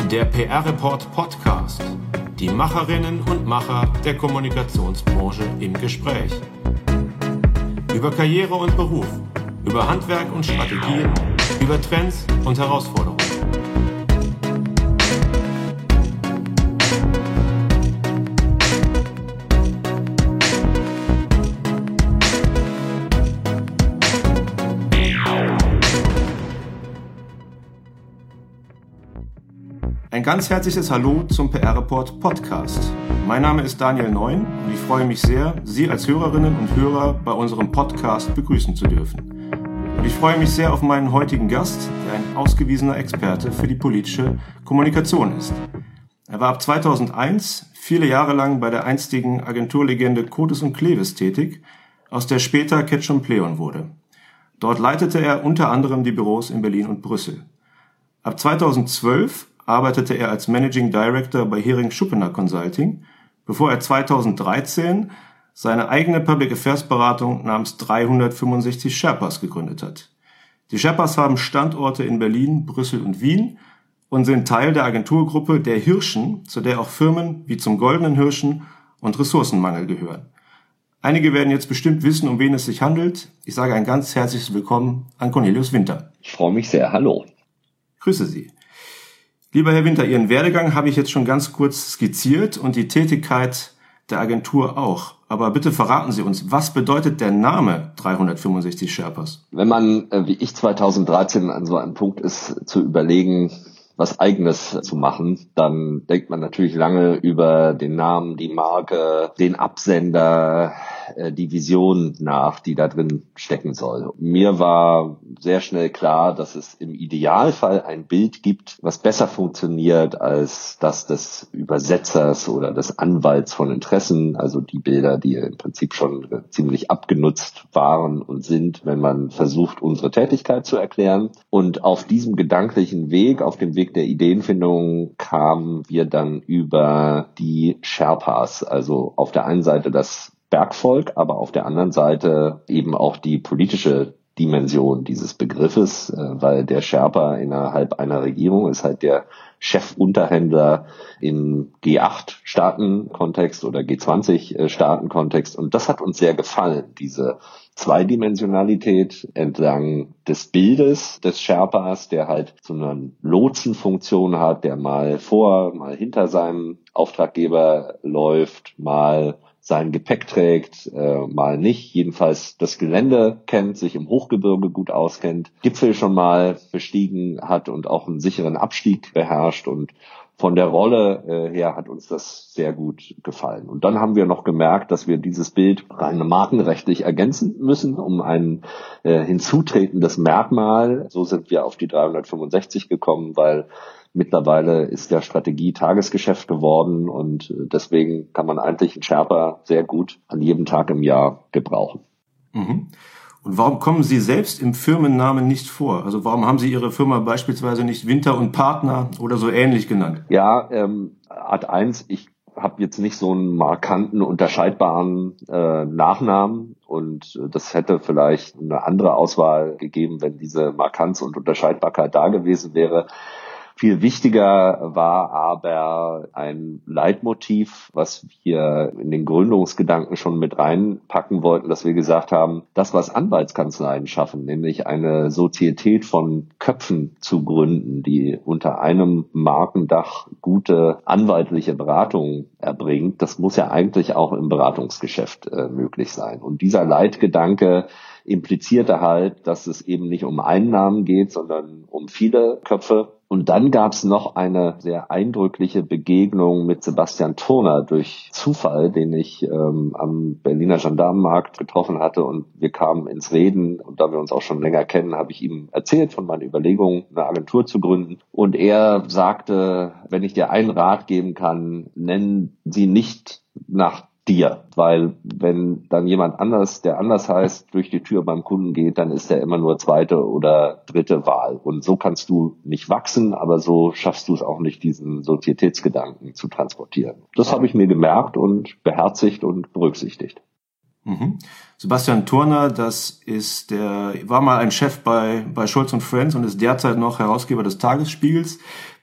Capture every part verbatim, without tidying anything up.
Der P R-Report Podcast. Die Macherinnen und Macher der Kommunikationsbranche im Gespräch. Über Karriere und Beruf, über Handwerk und Strategien, über Trends und Herausforderungen. Ein ganz herzliches Hallo zum P R-Report Podcast. Mein Name ist Daniel Neun und ich freue mich sehr, Sie als Hörerinnen und Hörer bei unserem Podcast begrüßen zu dürfen. Und ich freue mich sehr auf meinen heutigen Gast, der ein ausgewiesener Experte für die politische Kommunikation ist. Er war ab zweitausendeins viele Jahre lang bei der einstigen Agenturlegende Cotes und Cleves tätig, aus der später Ketchum Pleon wurde. Dort leitete er unter anderem die Büros in Berlin und Brüssel. Ab zweitausendzwölf arbeitete er als Managing Director bei Hering-Schuppener Consulting, bevor er zweitausenddreizehn seine eigene Public Affairs Beratung namens dreihundertfünfundsechzig Sherpas gegründet hat. Die Sherpas haben Standorte in Berlin, Brüssel und Wien und sind Teil der Agenturgruppe der Hirschen, zu der auch Firmen wie zum Goldenen Hirschen und Ressourcenmangel gehören. Einige werden jetzt bestimmt wissen, um wen es sich handelt. Ich sage ein ganz herzliches Willkommen an Cornelius Winter. Ich freue mich sehr. Hallo. Grüße Sie. Lieber Herr Winter, Ihren Werdegang habe ich jetzt schon ganz kurz skizziert und die Tätigkeit der Agentur auch. Aber bitte verraten Sie uns, was bedeutet der Name dreihundertfünfundsechzig Sherpas? Wenn man, wie ich zweitausenddreizehn, an so einem Punkt ist, zu überlegen, was Eigenes zu machen, dann denkt man natürlich lange über den Namen, die Marke, den Absender, die Vision nach, die da drin stecken soll. Mir war sehr schnell klar, dass es im Idealfall ein Bild gibt, was besser funktioniert als das des Übersetzers oder des Anwalts von Interessen, also die Bilder, die im Prinzip schon ziemlich abgenutzt waren und sind, wenn man versucht, unsere Tätigkeit zu erklären. Und auf diesem gedanklichen Weg, auf dem Weg der Ideenfindung, kamen wir dann über die Sherpas, also auf der einen Seite das Bergvolk, aber auf der anderen Seite eben auch die politische Dimension dieses Begriffes, weil der Sherpa innerhalb einer Regierung ist halt der Chefunterhändler im G acht Staaten-Kontext oder G zwanzig Staaten-Kontext. Und das hat uns sehr gefallen, diese Zweidimensionalität entlang des Bildes des Sherpas, der halt so eine Lotsenfunktion hat, der mal vor, mal hinter seinem Auftraggeber läuft, mal sein Gepäck trägt, äh, mal nicht, jedenfalls das Gelände kennt, sich im Hochgebirge gut auskennt, Gipfel schon mal bestiegen hat und auch einen sicheren Abstieg beherrscht, und von der Rolle äh, her hat uns das sehr gut gefallen. Und dann haben wir noch gemerkt, dass wir dieses Bild rein markenrechtlich ergänzen müssen, um ein äh, hinzutretendes Merkmal. So sind wir auf die dreihundertfünfundsechzig gekommen, weil mittlerweile ist ja Strategie Tagesgeschäft geworden, und deswegen kann man eigentlich einen Sherpa sehr gut an jedem Tag im Jahr gebrauchen. Mhm. Und warum kommen Sie selbst im Firmennamen nicht vor? Also warum haben Sie Ihre Firma beispielsweise nicht Winter und Partner oder so ähnlich genannt? Ja, ähm, Art eins, ich habe jetzt nicht so einen markanten, unterscheidbaren äh, Nachnamen, und das hätte vielleicht eine andere Auswahl gegeben, wenn diese Markanz und Unterscheidbarkeit da gewesen wäre. Viel wichtiger war aber ein Leitmotiv, was wir in den Gründungsgedanken schon mit reinpacken wollten, dass wir gesagt haben, das, was Anwaltskanzleien schaffen, nämlich eine Sozietät von Köpfen zu gründen, die unter einem Markendach gute anwaltliche Beratung erbringt, das muss ja eigentlich auch im Beratungsgeschäft äh, möglich sein. Und dieser Leitgedanke implizierte halt, dass es eben nicht um einen Namen geht, sondern um viele Köpfe. Und dann gab es noch eine sehr eindrückliche Begegnung mit Sebastian Thurner durch Zufall, den ich ähm, am Berliner Gendarmenmarkt getroffen hatte, und wir kamen ins Reden, und da wir uns auch schon länger kennen, habe ich ihm erzählt von meinen Überlegungen, eine Agentur zu gründen, und er sagte, wenn ich dir einen Rat geben kann, nennen Sie nicht nach dir, weil wenn dann jemand anders, der anders heißt, durch die Tür beim Kunden geht, dann ist er immer nur zweite oder dritte Wahl. Und so kannst du nicht wachsen, aber so schaffst du es auch nicht, diesen Sozietätsgedanken zu transportieren. Das habe ich mir gemerkt und beherzigt und berücksichtigt. Mhm. Sebastian Thurner, das ist der, war mal ein Chef bei, bei Scholz und Friends und ist derzeit noch Herausgeber des Tagesspiegels.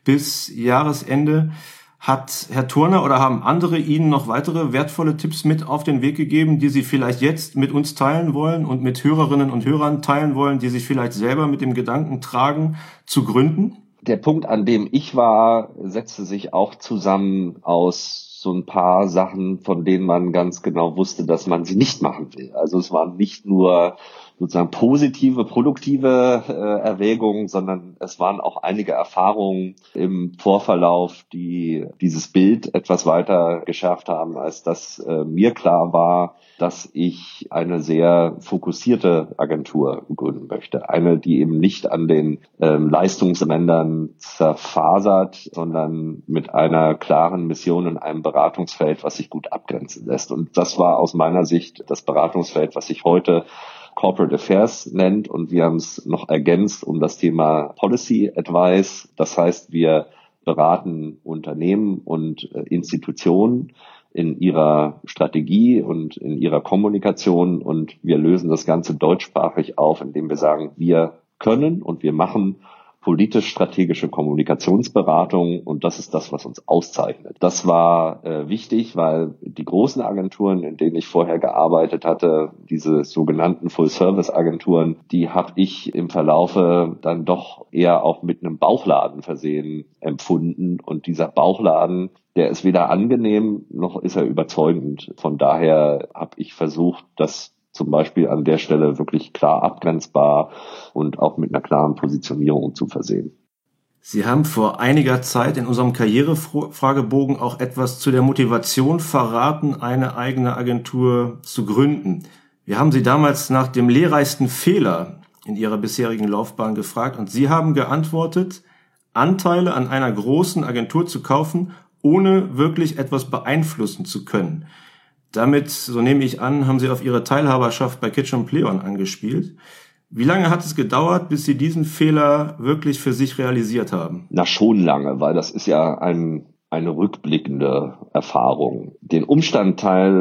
bis Jahresende. Hat Herr Thurner oder haben andere Ihnen noch weitere wertvolle Tipps mit auf den Weg gegeben, die Sie vielleicht jetzt mit uns teilen wollen und mit Hörerinnen und Hörern teilen wollen, die sich vielleicht selber mit dem Gedanken tragen, zu gründen? Der Punkt, an dem ich war, setzte sich auch zusammen aus so ein paar Sachen, von denen man ganz genau wusste, dass man sie nicht machen will. Also es waren nicht nur sozusagen positive, produktive äh, Erwägungen, sondern es waren auch einige Erfahrungen im Vorverlauf, die dieses Bild etwas weiter geschärft haben, als dass äh, mir klar war, dass ich eine sehr fokussierte Agentur gründen möchte. Eine, die eben nicht an den ähm, Leistungsrändern zerfasert, sondern mit einer klaren Mission in einem Beratungsfeld, was sich gut abgrenzen lässt. Und das war aus meiner Sicht das Beratungsfeld, was sich heute Corporate Affairs nennt, und wir haben es noch ergänzt um das Thema Policy Advice. Das heißt, wir beraten Unternehmen und äh, Institutionen in ihrer Strategie und in ihrer Kommunikation, und wir lösen das Ganze deutschsprachig auf, indem wir sagen, wir können und wir machen politisch-strategische Kommunikationsberatung, und das ist das, was uns auszeichnet. Das war äh, wichtig, weil die großen Agenturen, in denen ich vorher gearbeitet hatte, diese sogenannten Full-Service-Agenturen, die habe ich im Verlaufe dann doch eher auch mit einem Bauchladen versehen empfunden, und dieser Bauchladen, der ist weder angenehm, noch ist er überzeugend. Von daher habe ich versucht, das zum Beispiel an der Stelle wirklich klar abgrenzbar und auch mit einer klaren Positionierung zu versehen. Sie haben vor einiger Zeit in unserem Karrierefragebogen auch etwas zu der Motivation verraten, eine eigene Agentur zu gründen. Wir haben Sie damals nach dem lehrreichsten Fehler in Ihrer bisherigen Laufbahn gefragt, und Sie haben geantwortet, Anteile an einer großen Agentur zu kaufen, ohne wirklich etwas beeinflussen zu können. Damit, so nehme ich an, haben Sie auf Ihre Teilhaberschaft bei Kitsch und Pleon angespielt. Wie lange hat es gedauert, bis Sie diesen Fehler wirklich für sich realisiert haben? Na, schon lange, weil das ist ja ein, eine rückblickende Erfahrung. Den Umstand,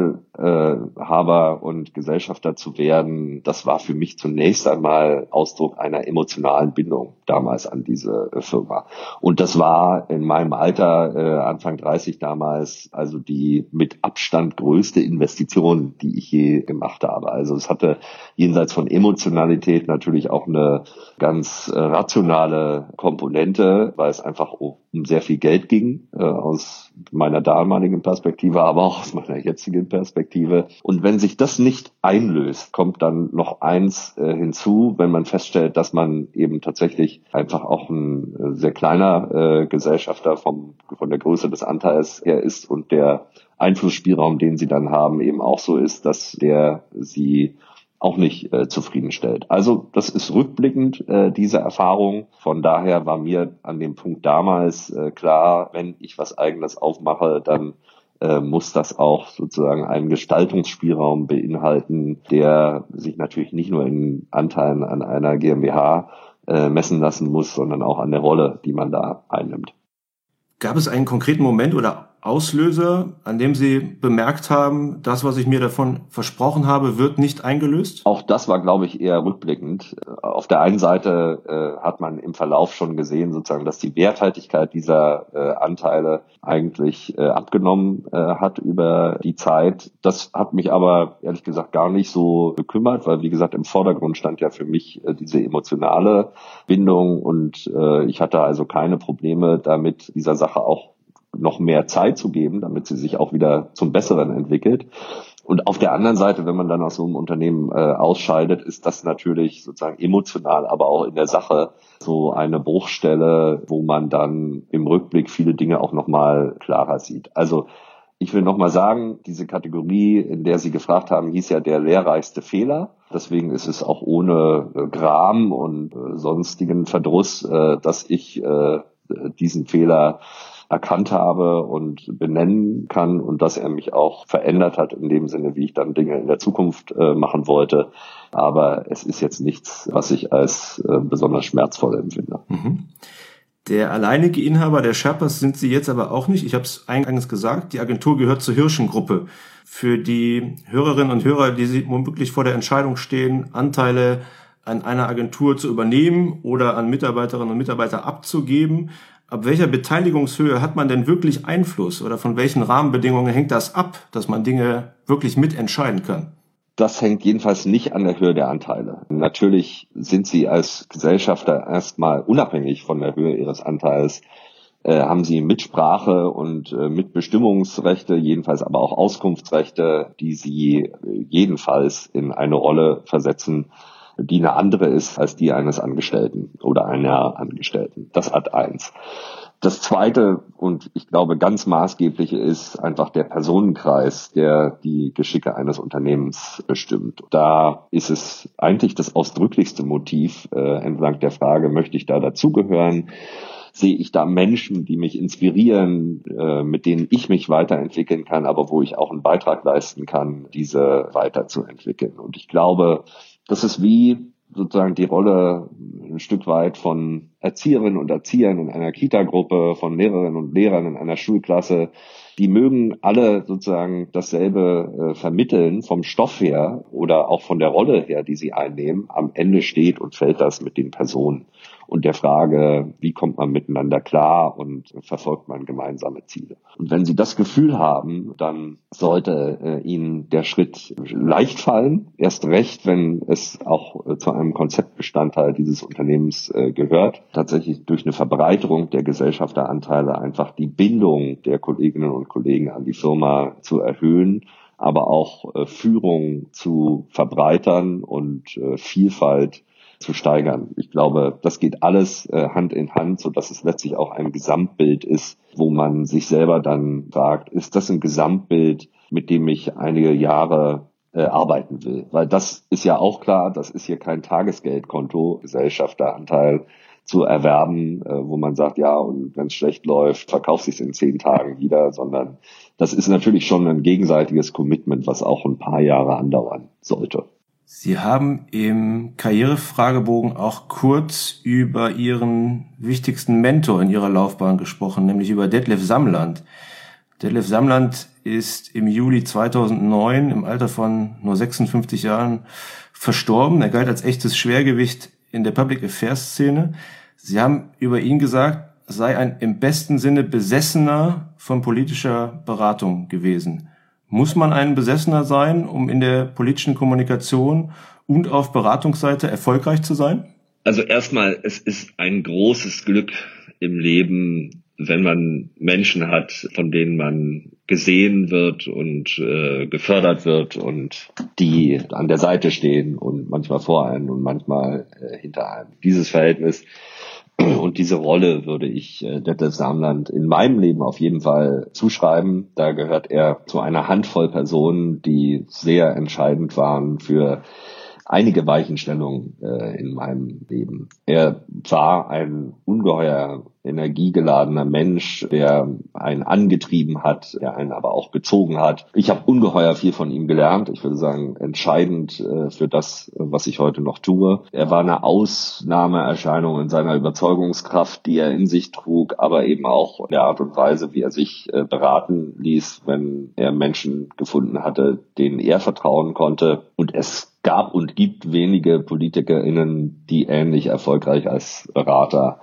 Teilhaber und Gesellschafter zu werden, das war für mich zunächst einmal Ausdruck einer emotionalen Bindung damals an diese Firma. Und das war in meinem Alter, äh, Anfang dreißig damals, also die mit Abstand größte Investition, die ich je gemacht habe. Also es hatte jenseits von Emotionalität natürlich auch eine ganz äh, rationale Komponente, weil es einfach um sehr viel Geld ging, äh, aus meiner damaligen Perspektive, aber auch aus meiner jetzigen Perspektive. Und wenn sich das nicht einlöst, kommt dann noch eins äh, hinzu, wenn man feststellt, dass man eben tatsächlich einfach auch ein äh, sehr kleiner äh, Gesellschafter vom, von der Größe des Anteils her ist, und der Einflussspielraum, den sie dann haben, eben auch so ist, dass der sie auch nicht äh, zufriedenstellt. Also das ist rückblickend äh, diese Erfahrung. Von daher war mir an dem Punkt damals äh, klar, wenn ich was Eigenes aufmache, dann äh, muss das auch sozusagen einen Gestaltungsspielraum beinhalten, der sich natürlich nicht nur in Anteilen an einer GmbH äh, messen lassen muss, sondern auch an der Rolle, die man da einnimmt. Gab es einen konkreten Moment oder Auslöser, an dem Sie bemerkt haben, das, was ich mir davon versprochen habe, wird nicht eingelöst? Auch das war, glaube ich, eher rückblickend. Auf der einen Seite äh, hat man im Verlauf schon gesehen, sozusagen, dass die Werthaltigkeit dieser äh, Anteile eigentlich äh, abgenommen äh, hat über die Zeit. Das hat mich aber ehrlich gesagt gar nicht so bekümmert, weil, wie gesagt, im Vordergrund stand ja für mich äh, diese emotionale Bindung, und äh, ich hatte also keine Probleme damit, dieser Sache auch noch mehr Zeit zu geben, damit sie sich auch wieder zum Besseren entwickelt. Und auf der anderen Seite, wenn man dann aus so einem Unternehmen äh, ausscheidet, ist das natürlich sozusagen emotional, aber auch in der Sache so eine Bruchstelle, wo man dann im Rückblick viele Dinge auch nochmal klarer sieht. Also ich will nochmal sagen, diese Kategorie, in der Sie gefragt haben, hieß ja der lehrreichste Fehler. Deswegen ist es auch ohne äh, Gram und äh, sonstigen Verdruss, äh, dass ich äh, diesen Fehler erkannt habe und benennen kann, und dass er mich auch verändert hat in dem Sinne, wie ich dann Dinge in der Zukunft äh, machen wollte. Aber es ist jetzt nichts, was ich als äh, besonders schmerzvoll empfinde. Mhm. Der alleinige Inhaber der Sherpas sind Sie jetzt aber auch nicht. Ich habe es eingangs gesagt, die Agentur gehört zur Hirschen-Gruppe. Für die Hörerinnen und Hörer, die Sie womöglich vor der Entscheidung stehen, Anteile an einer Agentur zu übernehmen oder an Mitarbeiterinnen und Mitarbeiter abzugeben, Ab welcher Beteiligungshöhe hat man denn wirklich Einfluss oder von welchen Rahmenbedingungen hängt das ab, dass man Dinge wirklich mitentscheiden kann? Das hängt jedenfalls nicht an der Höhe der Anteile. Natürlich sind Sie als Gesellschafter erstmal unabhängig von der Höhe Ihres Anteils, äh, haben Sie Mitsprache und äh, Mitbestimmungsrechte, jedenfalls aber auch Auskunftsrechte, die Sie äh, jedenfalls in eine Rolle versetzen, die eine andere ist als die eines Angestellten oder einer Angestellten. Das Ad eins. Das zweite und ich glaube ganz maßgebliche ist einfach der Personenkreis, der die Geschicke eines Unternehmens bestimmt. Da ist es eigentlich das ausdrücklichste Motiv äh, entlang der Frage, möchte ich da dazugehören? Sehe ich da Menschen, die mich inspirieren, äh, mit denen ich mich weiterentwickeln kann, aber wo ich auch einen Beitrag leisten kann, diese weiterzuentwickeln. Und ich glaube, das ist wie sozusagen die Rolle ein Stück weit von Erzieherinnen und Erziehern in einer Kita-Gruppe, von Lehrerinnen und Lehrern in einer Schulklasse. Die mögen alle sozusagen dasselbe äh, vermitteln vom Stoff her oder auch von der Rolle her, die sie einnehmen. Am Ende steht und fällt das mit den Personen und der Frage, wie kommt man miteinander klar und verfolgt man gemeinsame Ziele. Und wenn Sie das Gefühl haben, dann sollte äh, Ihnen der Schritt leicht fallen, erst recht, wenn es auch äh, zu einem Konzeptbestandteil dieses Unternehmens äh, gehört, tatsächlich durch eine Verbreiterung der Gesellschafteranteile einfach die Bindung der Kolleginnen und Kollegen an die Firma zu erhöhen, aber auch äh, Führung zu verbreitern und äh, Vielfalt zu steigern. Ich glaube, das geht alles äh, Hand in Hand, so dass es letztlich auch ein Gesamtbild ist, wo man sich selber dann fragt, ist das ein Gesamtbild, mit dem ich einige Jahre äh, arbeiten will? Weil das ist ja auch klar, das ist hier kein Tagesgeldkonto, Gesellschafteranteil zu erwerben, äh, wo man sagt, ja, und wenn es schlecht läuft, verkauft sich in zehn Tagen wieder, sondern das ist natürlich schon ein gegenseitiges Commitment, was auch ein paar Jahre andauern sollte. Sie haben im Karrierefragebogen auch kurz über Ihren wichtigsten Mentor in Ihrer Laufbahn gesprochen, nämlich über Detlev Samland. Detlev Samland ist im Juli zweitausendneun im Alter von nur sechsundfünfzig Jahren verstorben. Er galt als echtes Schwergewicht in der Public Affairs Szene. Sie haben über ihn gesagt, er sei ein im besten Sinne Besessener von politischer Beratung gewesen. Muss man ein Besessener sein, um in der politischen Kommunikation und auf Beratungsseite erfolgreich zu sein? Also erstmal, es ist ein großes Glück im Leben, wenn man Menschen hat, von denen man gesehen wird und äh, gefördert wird und die an der Seite stehen und manchmal vor einem und manchmal äh, hinter einem. Dieses Verhältnis und diese Rolle würde ich äh, Detlev Samland in meinem Leben auf jeden Fall zuschreiben. Da gehört er zu einer Handvoll Personen, die sehr entscheidend waren für einige Weichenstellungen äh, in meinem Leben. Er war ein ungeheuer energiegeladener Mensch, der einen angetrieben hat, der einen aber auch gezogen hat. Ich habe ungeheuer viel von ihm gelernt. Ich würde sagen, entscheidend äh, für das, was ich heute noch tue. Er war eine Ausnahmeerscheinung in seiner Überzeugungskraft, die er in sich trug, aber eben auch in der Art und Weise, wie er sich äh, beraten ließ, wenn er Menschen gefunden hatte, denen er vertrauen konnte. Und es gab und gibt wenige PolitikerInnen, die ähnlich erfolgreich als Berater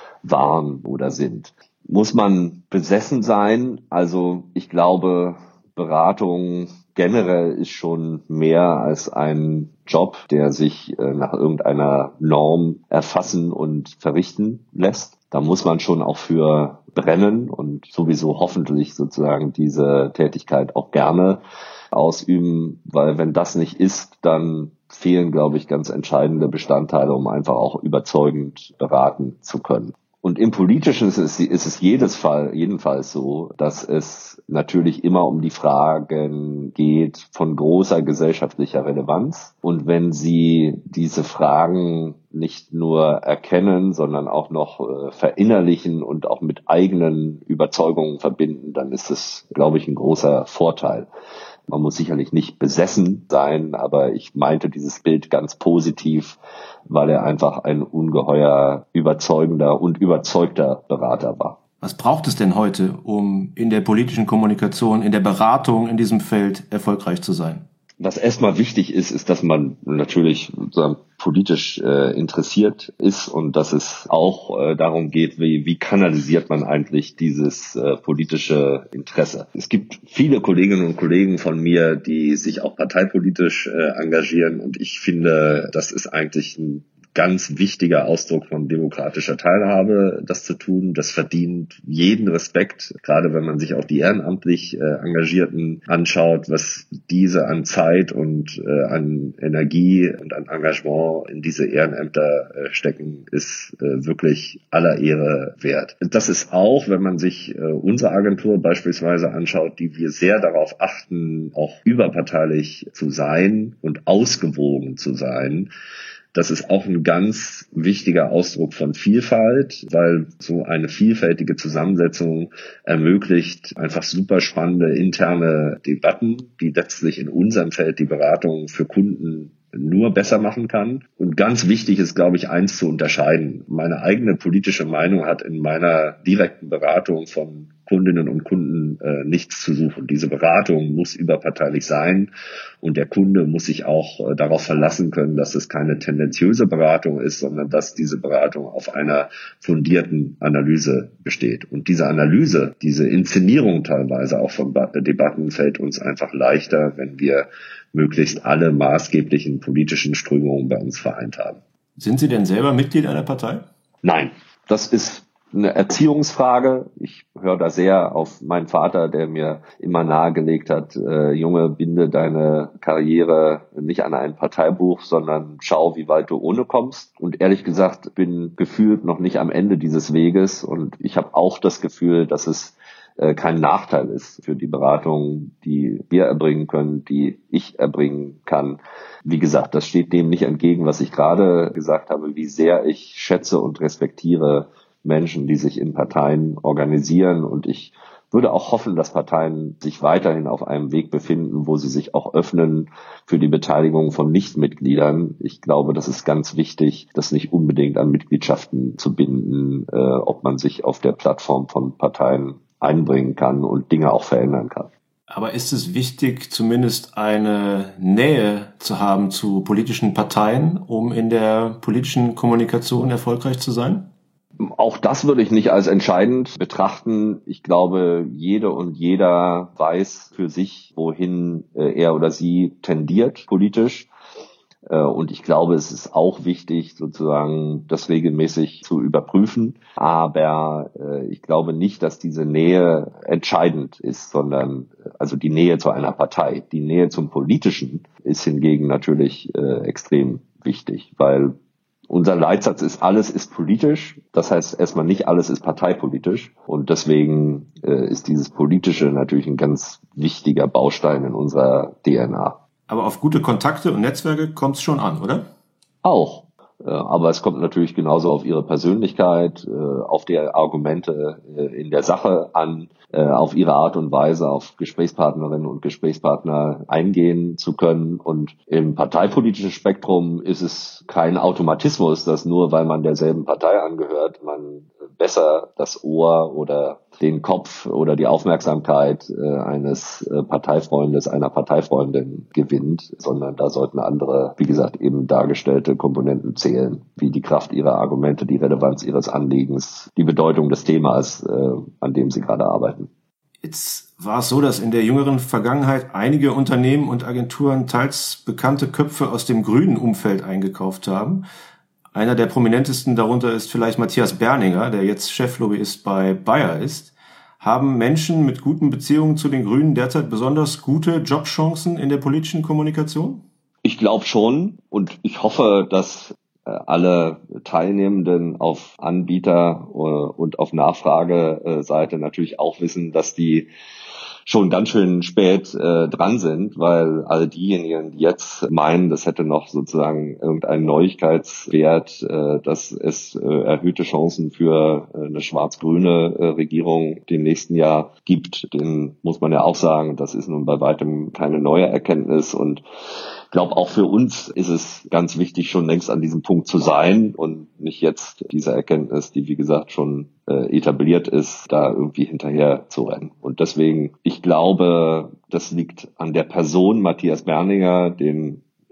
waren oder sind. Muss man besessen sein? Also ich glaube, Beratung generell ist schon mehr als ein Job, der sich äh, nach irgendeiner Norm erfassen und verrichten lässt. Da muss man schon auch für brennen und sowieso hoffentlich sozusagen diese Tätigkeit auch gerne ausüben, weil wenn das nicht ist, dann fehlen, glaube ich, ganz entscheidende Bestandteile, um einfach auch überzeugend beraten zu können. Und im Politischen ist es, ist es jedes Fall, jedenfalls so, dass es natürlich immer um die Fragen geht von großer gesellschaftlicher Relevanz. Und wenn Sie diese Fragen nicht nur erkennen, sondern auch noch äh, verinnerlichen und auch mit eigenen Überzeugungen verbinden, dann ist es, glaube ich, ein großer Vorteil. Man muss sicherlich nicht besessen sein, aber ich meinte dieses Bild ganz positiv, weil er einfach ein ungeheuer überzeugender und überzeugter Berater war. Was braucht es denn heute, um in der politischen Kommunikation, in der Beratung in diesem Feld erfolgreich zu sein? Was erstmal wichtig ist, ist, dass man natürlich politisch äh, interessiert ist und dass es auch äh, darum geht, wie, wie kanalisiert man eigentlich dieses äh, politische Interesse. Es gibt viele Kolleginnen und Kollegen von mir, die sich auch parteipolitisch äh, engagieren und ich finde, das ist eigentlich ein ganz wichtiger Ausdruck von demokratischer Teilhabe, das zu tun. Das verdient jeden Respekt, gerade wenn man sich auch die ehrenamtlich äh, Engagierten anschaut, was diese an Zeit und äh, an Energie und an Engagement in diese Ehrenämter äh, stecken, ist äh, wirklich aller Ehre wert. Das ist auch, wenn man sich äh, unsere Agentur beispielsweise anschaut, die wir sehr darauf achten, auch überparteilich zu sein und ausgewogen zu sein. Das ist auch ein ganz wichtiger Ausdruck von Vielfalt, weil so eine vielfältige Zusammensetzung ermöglicht einfach super spannende interne Debatten, die letztlich in unserem Feld die Beratung für Kunden nur besser machen kann. Und ganz wichtig ist, glaube ich, eins zu unterscheiden. Meine eigene politische Meinung hat in meiner direkten Beratung von Kundinnen und Kunden äh, nichts zu suchen. Diese Beratung muss überparteilich sein und der Kunde muss sich auch äh, darauf verlassen können, dass es keine tendenziöse Beratung ist, sondern dass diese Beratung auf einer fundierten Analyse besteht. Und diese Analyse, diese Inszenierung teilweise auch von ba- Debatten fällt uns einfach leichter, wenn wir möglichst alle maßgeblichen politischen Strömungen bei uns vereint haben. Sind Sie denn selber Mitglied einer Partei? Nein, das ist eine Erziehungsfrage. Ich höre da sehr auf meinen Vater, der mir immer nahegelegt hat, äh, Junge, binde deine Karriere nicht an ein Parteibuch, sondern schau, wie weit du ohne kommst. Und ehrlich gesagt, bin gefühlt noch nicht am Ende dieses Weges und ich habe auch das Gefühl, dass es äh, kein Nachteil ist für die Beratung, die wir erbringen können, die ich erbringen kann. Wie gesagt, das steht dem nicht entgegen, was ich gerade gesagt habe, wie sehr ich schätze und respektiere Menschen, die sich in Parteien organisieren. Und ich würde auch hoffen, dass Parteien sich weiterhin auf einem Weg befinden, wo sie sich auch öffnen für die Beteiligung von Nichtmitgliedern. Ich glaube, das ist ganz wichtig, das nicht unbedingt an Mitgliedschaften zu binden, äh, ob man sich auf der Plattform von Parteien einbringen kann und Dinge auch verändern kann. Aber ist es wichtig, zumindest eine Nähe zu haben zu politischen Parteien, um in der politischen Kommunikation erfolgreich zu sein? Auch das würde ich nicht als entscheidend betrachten. Ich glaube, jede und jeder weiß für sich, wohin er oder sie tendiert politisch. Und ich glaube, es ist auch wichtig, sozusagen das regelmäßig zu überprüfen. Aber ich glaube nicht, dass diese Nähe entscheidend ist, sondern also die Nähe zu einer Partei. Die Nähe zum Politischen ist hingegen natürlich extrem wichtig, weil unser Leitsatz ist, alles ist politisch. Das heißt erstmal nicht, alles ist parteipolitisch. Und deswegen äh, ist dieses Politische natürlich ein ganz wichtiger Baustein in unserer D N A. Aber auf gute Kontakte und Netzwerke kommt es schon an, oder? Auch. Äh, aber es kommt natürlich genauso auf ihre Persönlichkeit, äh, auf die Argumente äh, in der Sache an, äh, auf ihre Art und Weise, auf Gesprächspartnerinnen und Gesprächspartner eingehen zu können. Und im parteipolitischen Spektrum ist es kein Automatismus, dass nur weil man derselben Partei angehört, man besser das Ohr oder den Kopf oder die Aufmerksamkeit äh, eines äh, Parteifreundes, einer Parteifreundin gewinnt, sondern da sollten andere, wie gesagt, eben dargestellte Komponenten zählen, wie die Kraft ihrer Argumente, die Relevanz ihres Anliegens, die Bedeutung des Themas, äh, an dem sie gerade arbeiten. Jetzt war es so, dass in der jüngeren Vergangenheit einige Unternehmen und Agenturen teils bekannte Köpfe aus dem grünen Umfeld eingekauft haben. Einer der prominentesten darunter ist vielleicht Matthias Berninger, der jetzt Cheflobbyist bei Bayer ist. Haben Menschen mit guten Beziehungen zu den Grünen derzeit besonders gute Jobchancen in der politischen Kommunikation? Ich glaube schon und ich hoffe, dass alle Teilnehmenden auf Anbieter- und auf Nachfrageseite natürlich auch wissen, dass die schon ganz schön spät äh, dran sind, weil all diejenigen, die jetzt meinen, das hätte noch sozusagen irgendeinen Neuigkeitswert, äh, dass es äh, erhöhte Chancen für äh, eine schwarz-grüne äh, Regierung im nächsten Jahr gibt, denen muss man ja auch sagen, das ist nun bei weitem keine neue Erkenntnis. Und ich glaube, auch für uns ist es ganz wichtig, schon längst an diesem Punkt zu sein und nicht jetzt diese Erkenntnis, die wie gesagt schon äh, etabliert ist, da irgendwie hinterher zu rennen. Und deswegen, ich glaube, das liegt an der Person Matthias Berninger, den ich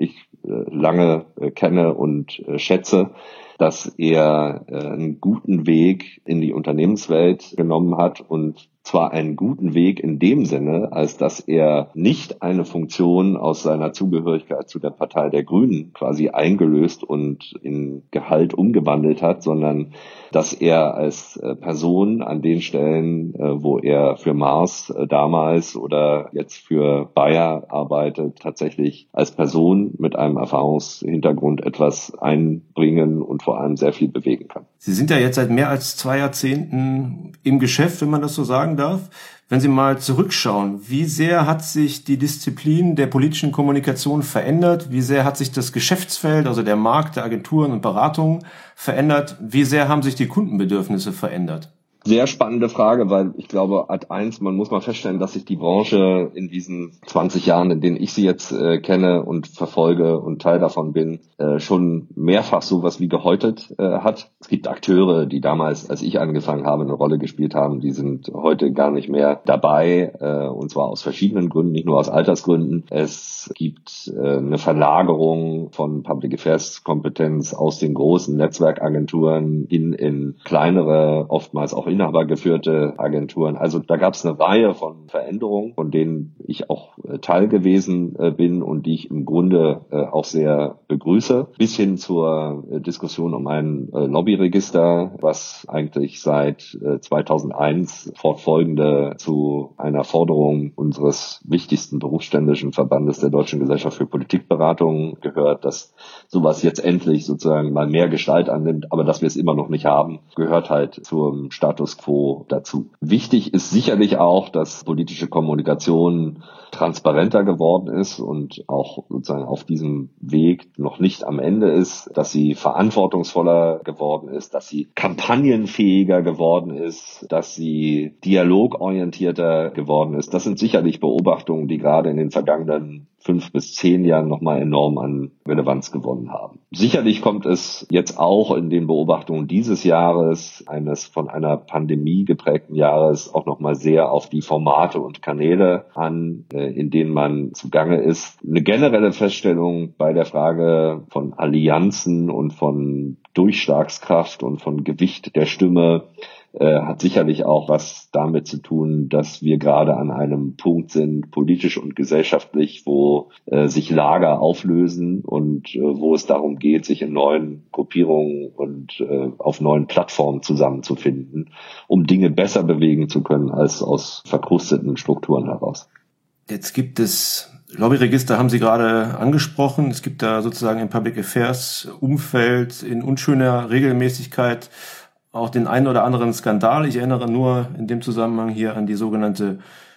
lange kenne und schätze, dass er einen guten Weg in die Unternehmenswelt genommen hat, und zwar einen guten Weg in dem Sinne, als dass er nicht eine Funktion aus seiner Zugehörigkeit zu der Partei der Grünen quasi eingelöst und in Gehalt umgewandelt hat, sondern dass er als Person an den Stellen, wo er für Mars damals oder jetzt für Bayer arbeitet, tatsächlich als Person mit einem Erfahrungshintergrund etwas einbringen und vor allem sehr viel bewegen kann. Sie sind ja jetzt seit mehr als zwei Jahrzehnten im Geschäft, wenn man das so sagen darf. Wenn Sie mal zurückschauen, wie sehr hat sich die Disziplin der politischen Kommunikation verändert? Wie sehr hat sich das Geschäftsfeld, also der Markt der Agenturen und Beratungen verändert? Wie sehr haben sich die Kundenbedürfnisse verändert? Sehr spannende Frage, weil ich glaube, Ad eins, man muss mal feststellen, dass sich die Branche in diesen zwanzig Jahren, in denen ich sie jetzt äh, kenne und verfolge und Teil davon bin, äh, schon mehrfach sowas wie gehäutet äh, hat. Es gibt Akteure, die damals, als ich angefangen habe, eine Rolle gespielt haben, die sind heute gar nicht mehr dabei, äh, und zwar aus verschiedenen Gründen, nicht nur aus Altersgründen. Es gibt äh, eine Verlagerung von Public Affairs Kompetenz aus den großen Netzwerkagenturen hin in kleinere, oftmals auch inhabergeführte Agenturen. Also da gab es eine Reihe von Veränderungen, von denen ich auch Teil gewesen bin und die ich im Grunde auch sehr begrüße, bis hin zur Diskussion um ein Lobbyregister, was eigentlich seit zweitausendeins fortfolgende zu einer Forderung unseres wichtigsten berufsständischen Verbandes der Deutschen Gesellschaft für Politikberatung gehört, dass sowas jetzt endlich sozusagen mal mehr Gestalt annimmt, aber dass wir es immer noch nicht haben, gehört halt zum Status quo dazu. Wichtig ist sicherlich auch, dass politische Kommunikation transparenter geworden ist und auch sozusagen auf diesem Weg noch nicht am Ende ist, dass sie verantwortungsvoller geworden ist, dass sie kampagnenfähiger geworden ist, dass sie dialogorientierter geworden ist. Das sind sicherlich Beobachtungen, die gerade in den vergangenen fünf bis zehn Jahren nochmal enorm an Relevanz gewonnen haben. Sicherlich kommt es jetzt auch in den Beobachtungen dieses Jahres, eines von einer Pandemie geprägten Jahres, auch nochmal sehr auf die Formate und Kanäle an, in denen man zugange ist. Eine generelle Feststellung bei der Frage von Allianzen und von Durchschlagskraft und von Gewicht der Stimme hat sicherlich auch was damit zu tun, dass wir gerade an einem Punkt sind, politisch und gesellschaftlich, wo äh, sich Lager auflösen und äh, wo es darum geht, sich in neuen Gruppierungen und äh, auf neuen Plattformen zusammenzufinden, um Dinge besser bewegen zu können als aus verkrusteten Strukturen heraus. Jetzt gibt es Lobbyregister, haben Sie gerade angesprochen. Es gibt da sozusagen im Public Affairs Umfeld in unschöner Regelmäßigkeit auch den einen oder anderen Skandal. Ich erinnere nur in dem Zusammenhang hier an die sogenannte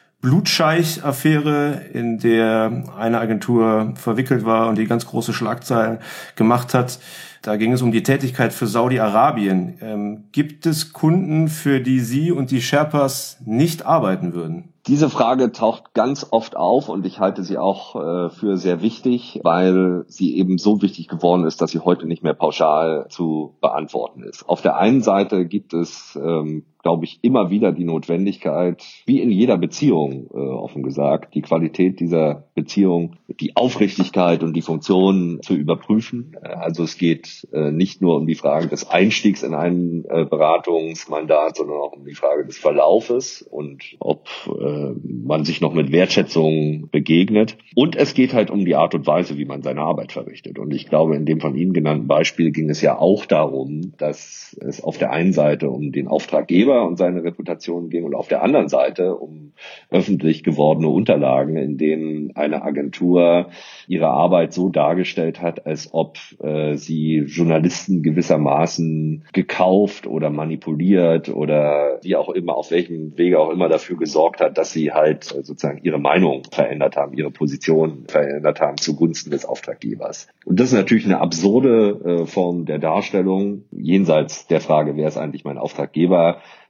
Blutscheich-Affäre, in der eine Agentur verwickelt war und die ganz große Schlagzeilen gemacht hat. Da ging es um die Tätigkeit für Saudi-Arabien. Ähm, gibt es Kunden, für die Sie und die Sherpas nicht arbeiten würden? Diese Frage taucht ganz oft auf und ich halte sie auch äh, für sehr wichtig, weil sie eben so wichtig geworden ist, dass sie heute nicht mehr pauschal zu beantworten ist. Auf der einen Seite gibt es, ähm, glaube ich, immer wieder die Notwendigkeit, wie in jeder Beziehung, äh, offen gesagt, die Qualität dieser Beziehung, die Aufrichtigkeit und die Funktion zu überprüfen. Also es geht äh, nicht nur um die Frage des Einstiegs in ein äh, Beratungsmandat, sondern auch um die Frage des Verlaufes und ob äh, man sich noch mit Wertschätzung begegnet. Und es geht halt um die Art und Weise, wie man seine Arbeit verrichtet. Und ich glaube, in dem von Ihnen genannten Beispiel ging es ja auch darum, dass es auf der einen Seite um den Auftraggeber und seine Reputation ging und auf der anderen Seite um öffentlich gewordene Unterlagen, in denen eine Agentur ihre Arbeit so dargestellt hat, als ob äh, sie Journalisten gewissermaßen gekauft oder manipuliert oder wie auch immer, auf welchem Wege auch immer dafür gesorgt hat, dass sie halt sozusagen ihre Meinung verändert haben, ihre Position verändert haben zugunsten des Auftraggebers. Und das ist natürlich eine absurde äh, Form der Darstellung, jenseits der Frage, wer ist eigentlich mein Auftraggeber,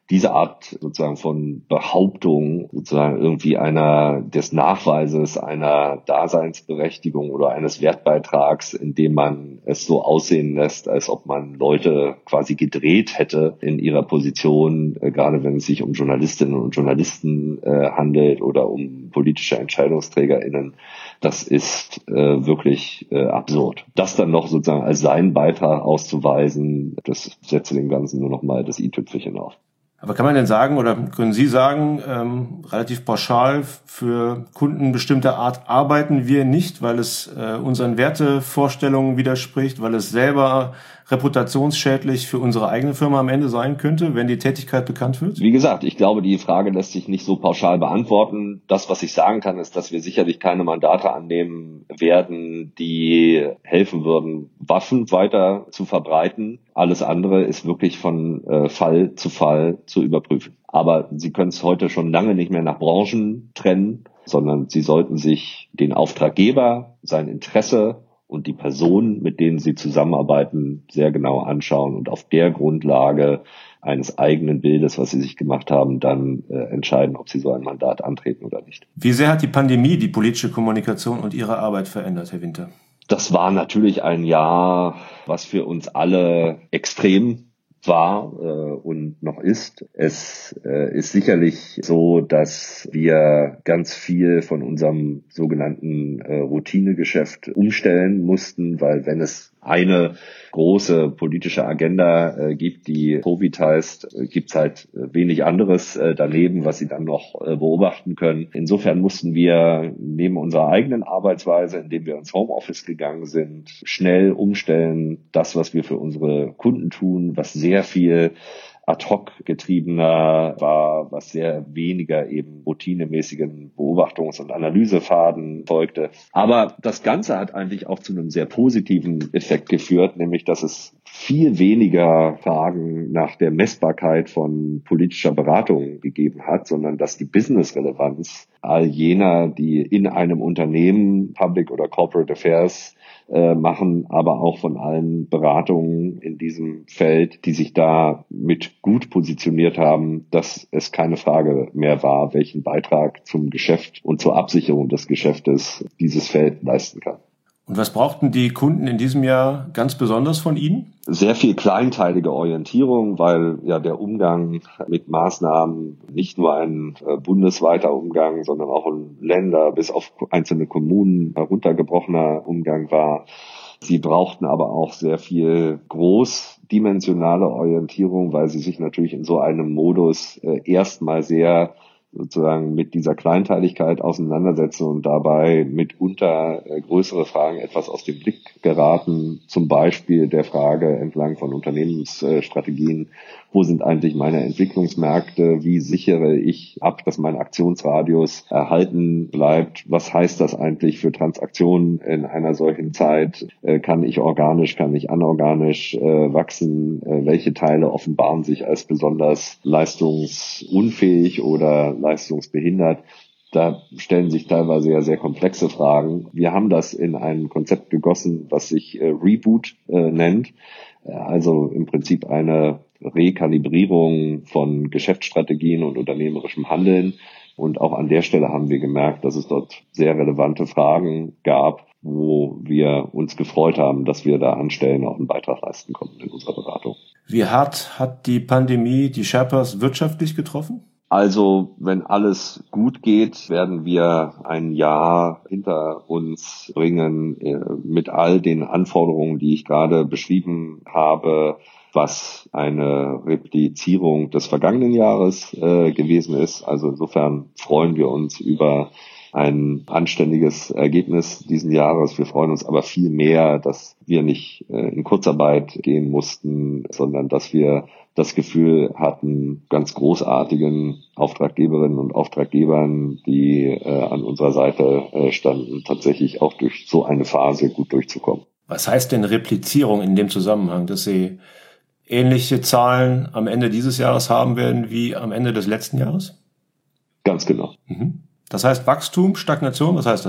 diese Art sozusagen von Behauptung, sozusagen irgendwie einer des Nachweises einer Daseinsberechtigung oder eines Wertbeitrags, indem man es so aussehen lässt, als ob man Leute quasi gedreht hätte in ihrer Position, äh, gerade wenn es sich um Journalistinnen und Journalisten äh, handelt oder um politische EntscheidungsträgerInnen. Das ist äh, wirklich äh, absurd. Das dann noch sozusagen als seinen Beitrag auszuweisen, das setzt dem Ganzen nur noch mal das i-Tüpfelchen auf. Aber kann man denn sagen, oder können Sie sagen, ähm, relativ pauschal, für Kunden bestimmter Art arbeiten wir nicht, weil es äh, unseren Wertevorstellungen widerspricht, weil es selber reputationsschädlich für unsere eigene Firma am Ende sein könnte, wenn die Tätigkeit bekannt wird? Wie gesagt, ich glaube, die Frage lässt sich nicht so pauschal beantworten. Das, was ich sagen kann, ist, dass wir sicherlich keine Mandate annehmen werden, die helfen würden, Waffen weiter zu verbreiten. Alles andere ist wirklich von äh, Fall zu Fall zu überprüfen. Aber Sie können es heute schon lange nicht mehr nach Branchen trennen, sondern Sie sollten sich den Auftraggeber, sein Interesse und die Personen, mit denen Sie zusammenarbeiten, sehr genau anschauen und auf der Grundlage eines eigenen Bildes, was Sie sich gemacht haben, dann äh, entscheiden, ob Sie so ein Mandat antreten oder nicht. Wie sehr hat die Pandemie die politische Kommunikation und Ihre Arbeit verändert, Herr Winter? Das war natürlich ein Jahr, was für uns alle extrem war äh, und noch ist. Es äh, ist sicherlich so, dass wir ganz viel von unserem sogenannten äh, Routinegeschäft umstellen mussten, weil wenn es eine große politische Agenda äh, gibt, die Covid heißt, äh, gibt's halt äh, wenig anderes äh, daneben, was Sie dann noch äh, beobachten können. Insofern mussten wir neben unserer eigenen Arbeitsweise, indem wir ins Homeoffice gegangen sind, schnell umstellen, das, was wir für unsere Kunden tun, was sehr viel ad hoc getriebener war, was sehr weniger eben routinemäßigen Beobachtungs- und Analysefaden folgte. Aber das Ganze hat eigentlich auch zu einem sehr positiven Effekt geführt, nämlich dass es viel weniger Fragen nach der Messbarkeit von politischer Beratung gegeben hat, sondern dass die Business-Relevanz all jener, die in einem Unternehmen Public oder Corporate Affairs äh, machen, aber auch von allen Beratungen in diesem Feld, die sich da mit gut positioniert haben, dass es keine Frage mehr war, welchen Beitrag zum Geschäft und zur Absicherung des Geschäftes dieses Feld leisten kann. Und was brauchten die Kunden in diesem Jahr ganz besonders von Ihnen? Sehr viel kleinteilige Orientierung, weil ja der Umgang mit Maßnahmen nicht nur ein äh, bundesweiter Umgang, sondern auch ein Länder bis auf einzelne Kommunen heruntergebrochener Umgang war. Sie brauchten aber auch sehr viel großdimensionale Orientierung, weil sie sich natürlich in so einem Modus äh, erstmal sehr sozusagen mit dieser Kleinteiligkeit auseinandersetzen und dabei mitunter äh, größere Fragen etwas aus dem Blick geraten, zum Beispiel der Frage entlang von Unternehmensstrategien, wo sind eigentlich meine Entwicklungsmärkte, wie sichere ich ab, dass mein Aktionsradius erhalten bleibt, was heißt das eigentlich für Transaktionen in einer solchen Zeit, äh, kann ich organisch, kann ich anorganisch äh, wachsen, äh, welche Teile offenbaren sich als besonders leistungsunfähig oder leistungsbehindert. Da stellen sich teilweise ja sehr komplexe Fragen. Wir haben das in ein Konzept gegossen, was sich äh, Reboot äh, nennt. Äh, also im Prinzip eine Rekalibrierung von Geschäftsstrategien und unternehmerischem Handeln. Und auch an der Stelle haben wir gemerkt, dass es dort sehr relevante Fragen gab, wo wir uns gefreut haben, dass wir da an Stellen auch einen Beitrag leisten konnten in unserer Beratung. Wie hart hat die Pandemie die Sherpas wirtschaftlich getroffen? Also, wenn alles gut geht, werden wir ein Jahr hinter uns bringen äh, mit all den Anforderungen, die ich gerade beschrieben habe, was eine Replizierung des vergangenen Jahres äh, gewesen ist. Also insofern freuen wir uns über ein anständiges Ergebnis diesen Jahres. Wir freuen uns aber viel mehr, dass wir nicht äh, in Kurzarbeit gehen mussten, sondern dass wir das Gefühl hatten, ganz großartigen Auftraggeberinnen und Auftraggebern, die äh, an unserer Seite äh, standen, tatsächlich auch durch so eine Phase gut durchzukommen. Was heißt denn Replizierung in dem Zusammenhang, dass Sie ähnliche Zahlen am Ende dieses Jahres haben werden wie am Ende des letzten Jahres? Ganz genau. Mhm. Das heißt Wachstum, Stagnation, was heißt das?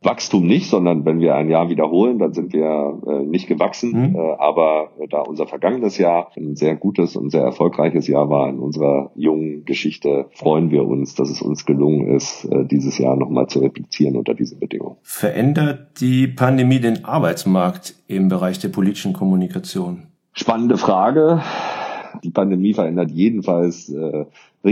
Wachstum nicht, sondern wenn wir ein Jahr wiederholen, dann sind wir äh, nicht gewachsen. Mhm. Äh, aber da unser vergangenes Jahr ein sehr gutes und sehr erfolgreiches Jahr war in unserer jungen Geschichte, freuen wir uns, dass es uns gelungen ist, äh, dieses Jahr nochmal zu replizieren unter diesen Bedingungen. Verändert die Pandemie den Arbeitsmarkt im Bereich der politischen Kommunikation? Spannende Frage. Die Pandemie verändert jedenfalls äh,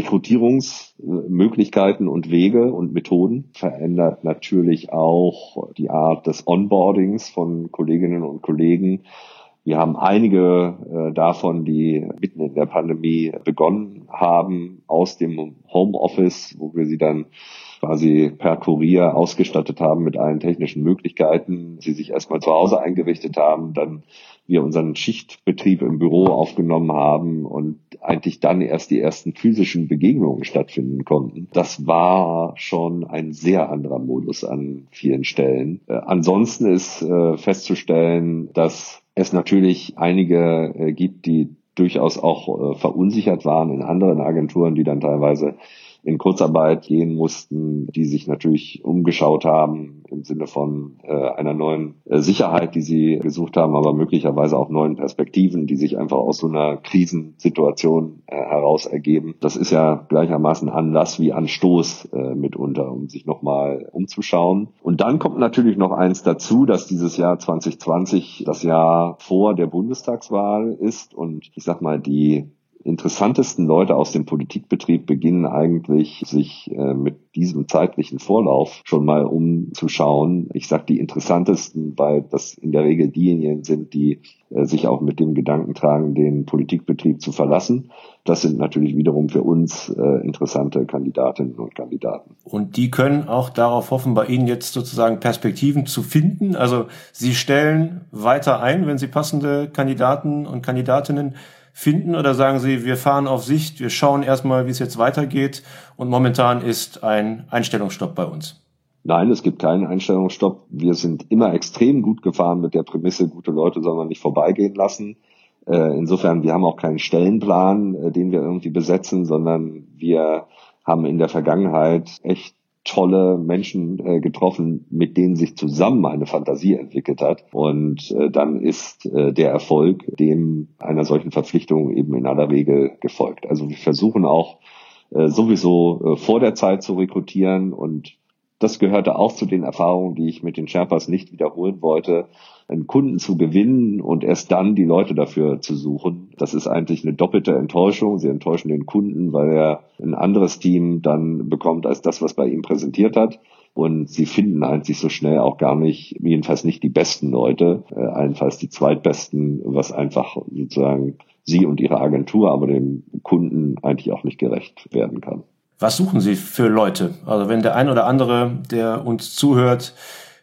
Rekrutierungsmöglichkeiten und Wege und Methoden, verändert natürlich auch die Art des Onboardings von Kolleginnen und Kollegen. Wir haben einige äh, davon, die mitten in der Pandemie begonnen haben, aus dem Homeoffice, wo wir sie dann quasi per Kurier ausgestattet haben mit allen technischen Möglichkeiten, sie sich erstmal zu Hause eingerichtet haben, dann wir unseren Schichtbetrieb im Büro aufgenommen haben und eigentlich dann erst die ersten physischen Begegnungen stattfinden konnten. Das war schon ein sehr anderer Modus an vielen Stellen. Äh, ansonsten ist äh, festzustellen, dass es natürlich einige äh, gibt, die durchaus auch äh, verunsichert waren in anderen Agenturen, die dann teilweise in Kurzarbeit gehen mussten, die sich natürlich umgeschaut haben im Sinne von äh, einer neuen äh, Sicherheit, die sie gesucht haben, aber möglicherweise auch neuen Perspektiven, die sich einfach aus so einer Krisensituation äh, heraus ergeben. Das ist ja gleichermaßen Anlass wie Anstoß äh, mitunter, um sich nochmal umzuschauen. Und dann kommt natürlich noch eins dazu, dass dieses Jahr zwanzig zwanzig das Jahr vor der Bundestagswahl ist und ich sag mal, die interessantesten Leute aus dem Politikbetrieb beginnen eigentlich, sich äh, mit diesem zeitlichen Vorlauf schon mal umzuschauen. Ich sage die interessantesten, weil das in der Regel diejenigen sind, die äh, sich auch mit dem Gedanken tragen, den Politikbetrieb zu verlassen. Das sind natürlich wiederum für uns äh, interessante Kandidatinnen und Kandidaten. Und die können auch darauf hoffen, bei Ihnen jetzt sozusagen Perspektiven zu finden. Also Sie stellen weiter ein, wenn Sie passende Kandidaten und Kandidatinnen finden, oder sagen Sie, wir fahren auf Sicht, wir schauen erstmal, wie es jetzt weitergeht und momentan ist ein Einstellungsstopp bei uns? Nein, es gibt keinen Einstellungsstopp. Wir sind immer extrem gut gefahren mit der Prämisse, gute Leute soll man nicht vorbeigehen lassen. Insofern, wir haben auch keinen Stellenplan, den wir irgendwie besetzen, sondern wir haben in der Vergangenheit echt tolle Menschen äh, getroffen, mit denen sich zusammen eine Fantasie entwickelt hat. Und äh, dann ist äh, der Erfolg dem einer solchen Verpflichtung eben in aller Regel gefolgt. Also wir versuchen auch äh, sowieso äh, vor der Zeit zu rekrutieren und das gehörte auch zu den Erfahrungen, die ich mit den Sherpas nicht wiederholen wollte, einen Kunden zu gewinnen und erst dann die Leute dafür zu suchen. Das ist eigentlich eine doppelte Enttäuschung. Sie enttäuschen den Kunden, weil er ein anderes Team dann bekommt als das, was bei ihm präsentiert hat. Und sie finden eigentlich so schnell auch gar nicht, jedenfalls nicht die besten Leute, äh, allenfalls die zweitbesten, was einfach sozusagen sie und ihre Agentur, aber dem Kunden eigentlich auch nicht gerecht werden kann. Was suchen Sie für Leute? Also wenn der ein oder andere, der uns zuhört,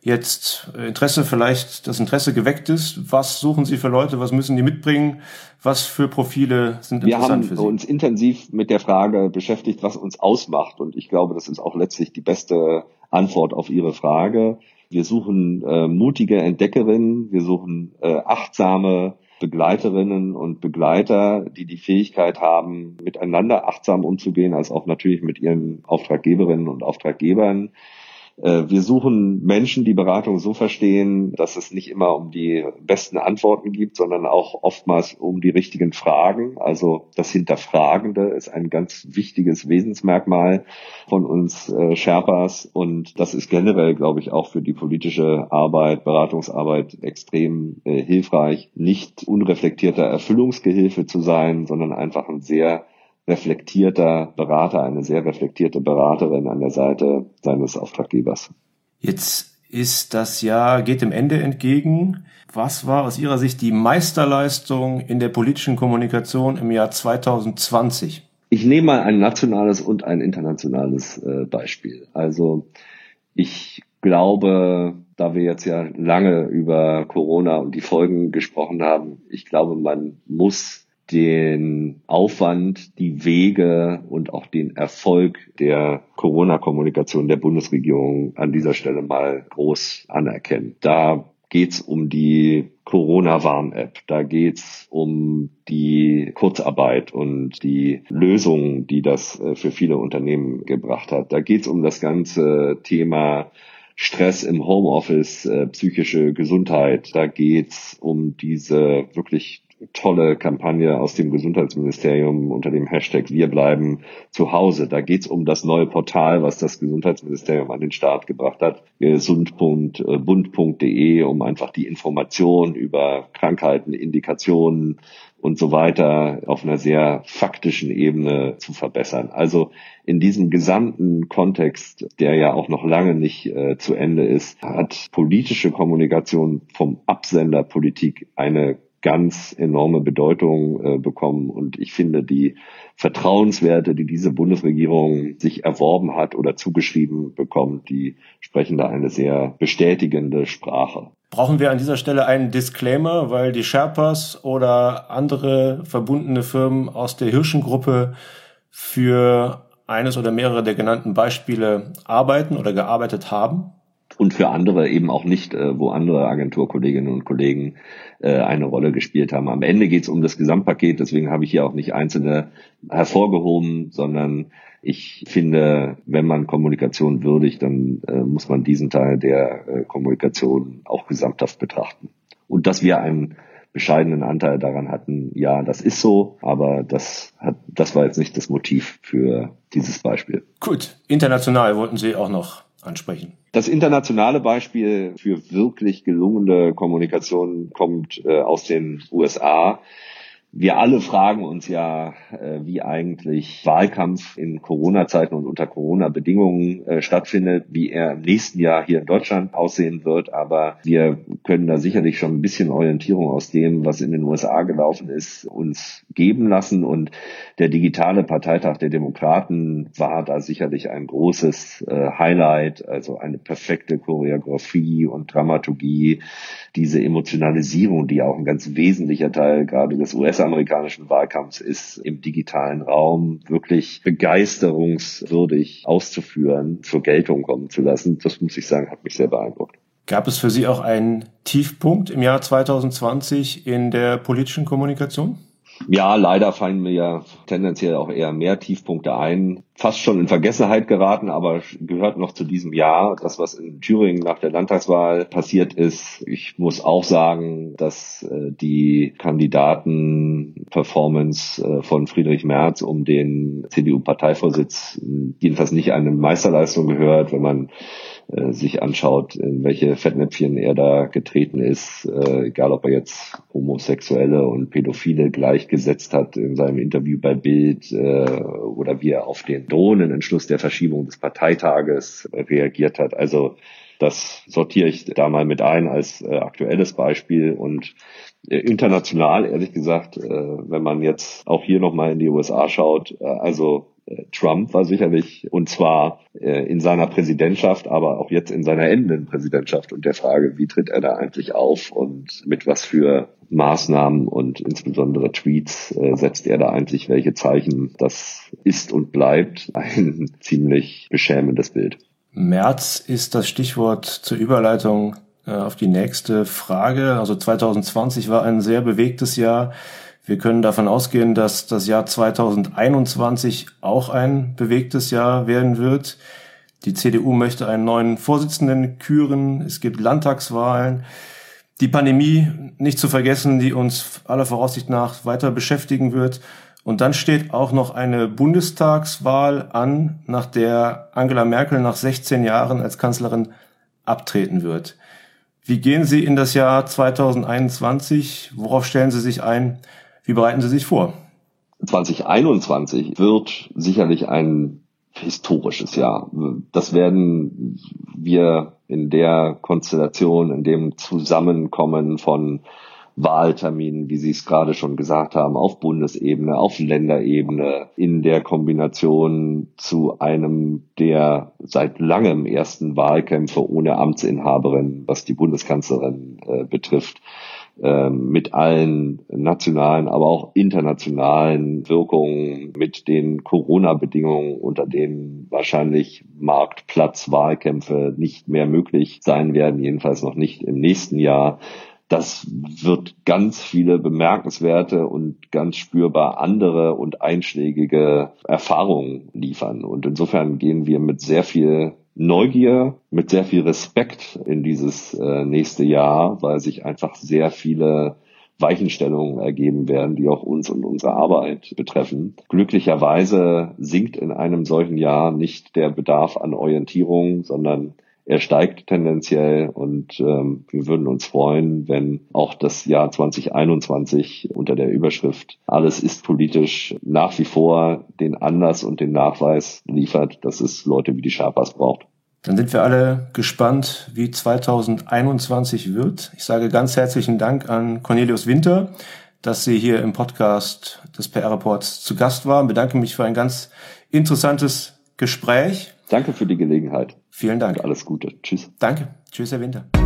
jetzt Interesse vielleicht, das Interesse geweckt ist, was suchen Sie für Leute? Was müssen die mitbringen? Was für Profile sind interessant für Sie? Wir haben uns intensiv mit der Frage beschäftigt, was uns ausmacht. Und ich glaube, das ist auch letztlich die beste Antwort auf Ihre Frage. Wir suchen äh, mutige Entdeckerinnen. Wir suchen äh, achtsame Begleiterinnen und Begleiter, die die Fähigkeit haben, miteinander achtsam umzugehen, als auch natürlich mit ihren Auftraggeberinnen und Auftraggebern. Wir suchen Menschen, die Beratung so verstehen, dass es nicht immer um die besten Antworten gibt, sondern auch oftmals um die richtigen Fragen. Also das Hinterfragende ist ein ganz wichtiges Wesensmerkmal von uns äh, Sherpas. Und das ist generell, glaube ich, auch für die politische Arbeit, Beratungsarbeit extrem äh, hilfreich, nicht unreflektierter Erfüllungsgehilfe zu sein, sondern einfach ein sehr reflektierter Berater, eine sehr reflektierte Beraterin an der Seite seines Auftraggebers. Jetzt ist das Jahr, geht dem Ende entgegen. Was war aus Ihrer Sicht die Meisterleistung in der politischen Kommunikation im Jahr zwanzig zwanzig? Ich nehme mal ein nationales und ein internationales äh, Beispiel. Also ich glaube, da wir jetzt ja lange über Corona und die Folgen gesprochen haben, ich glaube, man muss den Aufwand, die Wege und auch den Erfolg der Corona-Kommunikation der Bundesregierung an dieser Stelle mal groß anerkennen. Da geht's um die Corona-Warn-App, da geht's um die Kurzarbeit und die Lösungen, die das für viele Unternehmen gebracht hat. Da geht's um das ganze Thema Stress im Homeoffice, äh, psychische Gesundheit. Da geht's um diese wirklich tolle Kampagne aus dem Gesundheitsministerium unter dem Hashtag Wir bleiben zu Hause. Da geht's um das neue Portal, was das Gesundheitsministerium an den Start gebracht hat, gesund punkt bund punkt de, um einfach die Information über Krankheiten, Indikationen und so weiter auf einer sehr faktischen Ebene zu verbessern. Also in diesem gesamten Kontext, der ja auch noch lange nicht äh, zu Ende ist, hat politische Kommunikation vom Absender Politik eine ganz enorme Bedeutung äh, bekommen. Und ich finde, die Vertrauenswerte, die diese Bundesregierung sich erworben hat oder zugeschrieben bekommt, die sprechen da eine sehr bestätigende Sprache. Brauchen wir an dieser Stelle einen Disclaimer, weil die Sherpas oder andere verbundene Firmen aus der Hirschengruppe für eines oder mehrere der genannten Beispiele arbeiten oder gearbeitet haben? Und für andere eben auch nicht, wo andere Agenturkolleginnen und Kollegen eine Rolle gespielt haben. Am Ende geht es um das Gesamtpaket, deswegen habe ich hier auch nicht einzelne hervorgehoben, sondern ich finde, wenn man Kommunikation würdigt, dann muss man diesen Teil der Kommunikation auch gesamthaft betrachten. Und dass wir einen bescheidenen Anteil daran hatten, ja, das ist so, aber das hat, das war jetzt nicht das Motiv für dieses Beispiel. Gut, international wollten Sie auch noch ansprechen. Das internationale Beispiel für wirklich gelungene Kommunikation kommt äh, aus den U S A. Wir alle fragen uns ja, äh, wie eigentlich Wahlkampf in Corona-Zeiten und unter Corona-Bedingungen äh, stattfindet, wie er im nächsten Jahr hier in Deutschland aussehen wird. Aber wir können da sicherlich schon ein bisschen Orientierung aus dem, was in den U S A gelaufen ist, uns geben lassen. Und der digitale Parteitag der Demokraten war da sicherlich ein großes äh, Highlight, also eine perfekte Choreografie und Dramaturgie, diese Emotionalisierung, die auch ein ganz wesentlicher Teil gerade des U S-amerikanischen Wahlkampfs ist, im digitalen Raum wirklich begeisterungswürdig auszuführen, zur Geltung kommen zu lassen. Das muss ich sagen, hat mich sehr beeindruckt. Gab es für Sie auch einen Tiefpunkt im Jahr zwanzig zwanzig in der politischen Kommunikation? Ja, leider fallen mir ja tendenziell auch eher mehr Tiefpunkte ein. Fast schon in Vergessenheit geraten, aber gehört noch zu diesem Jahr. Das, was in Thüringen nach der Landtagswahl passiert ist. Ich muss auch sagen, dass äh, die Kandidaten-Performance äh, von Friedrich Merz um den C D U-Parteivorsitz äh, jedenfalls nicht eine Meisterleistung gehört, wenn man äh, sich anschaut, in welche Fettnäpfchen er da getreten ist, äh, egal ob er jetzt Homosexuelle und Pädophile gleichgesetzt hat in seinem Interview bei Bild äh, oder wie er auf den Drohnenentschluss der Verschiebung des Parteitages reagiert hat. Also das sortiere ich da mal mit ein als äh, aktuelles Beispiel. Und äh, international, ehrlich gesagt, äh, wenn man jetzt auch hier nochmal in die U S A schaut, äh, also äh, Trump war sicherlich, und zwar äh, in seiner Präsidentschaft, aber auch jetzt in seiner endenden Präsidentschaft und der Frage, wie tritt er da eigentlich auf und mit was für Maßnahmen und insbesondere Tweets äh, setzt er da eigentlich welche Zeichen. Das ist und bleibt ein ziemlich beschämendes Bild. Merz ist das Stichwort zur Überleitung äh, auf die nächste Frage. Also zwanzig zwanzig war ein sehr bewegtes Jahr. Wir können davon ausgehen, dass das Jahr zwanzig einundzwanzig auch ein bewegtes Jahr werden wird. Die C D U möchte einen neuen Vorsitzenden küren. Es gibt Landtagswahlen. Die Pandemie, nicht zu vergessen, die uns aller Voraussicht nach weiter beschäftigen wird. Und dann steht auch noch eine Bundestagswahl an, nach der Angela Merkel nach sechzehn Jahren als Kanzlerin abtreten wird. Wie gehen Sie in das Jahr zwanzig einundzwanzig? Worauf stellen Sie sich ein? Wie bereiten Sie sich vor? zwanzig einundzwanzig wird sicherlich ein historisches Jahr. Das werden wir in der Konstellation, in dem Zusammenkommen von Wahlterminen, wie Sie es gerade schon gesagt haben, auf Bundesebene, auf Länderebene, in der Kombination zu einem der seit langem ersten Wahlkämpfe ohne Amtsinhaberin, was die Bundeskanzlerin äh, betrifft, mit allen nationalen, aber auch internationalen Wirkungen, mit den Corona-Bedingungen, unter denen wahrscheinlich Marktplatzwahlkämpfe nicht mehr möglich sein werden, jedenfalls noch nicht im nächsten Jahr. Das wird ganz viele bemerkenswerte und ganz spürbar andere und einschlägige Erfahrungen liefern. Und insofern gehen wir mit sehr viel Neugier, mit sehr viel Respekt in dieses äh, nächste Jahr, weil sich einfach sehr viele Weichenstellungen ergeben werden, die auch uns und unsere Arbeit betreffen. Glücklicherweise sinkt in einem solchen Jahr nicht der Bedarf an Orientierung, sondern er steigt tendenziell und ähm, wir würden uns freuen, wenn auch das Jahr zwanzig einundzwanzig unter der Überschrift Alles ist politisch nach wie vor den Anlass und den Nachweis liefert, dass es Leute wie die Sherpas braucht. Dann sind wir alle gespannt, wie zwanzig einundzwanzig wird. Ich sage ganz herzlichen Dank an Cornelius Winter, dass Sie hier im Podcast des P R-Reports zu Gast waren. Ich bedanke mich für ein ganz interessantes Gespräch. Danke für die Gelegenheit. Vielen Dank. Und alles Gute. Tschüss. Danke. Tschüss, Herr Winter.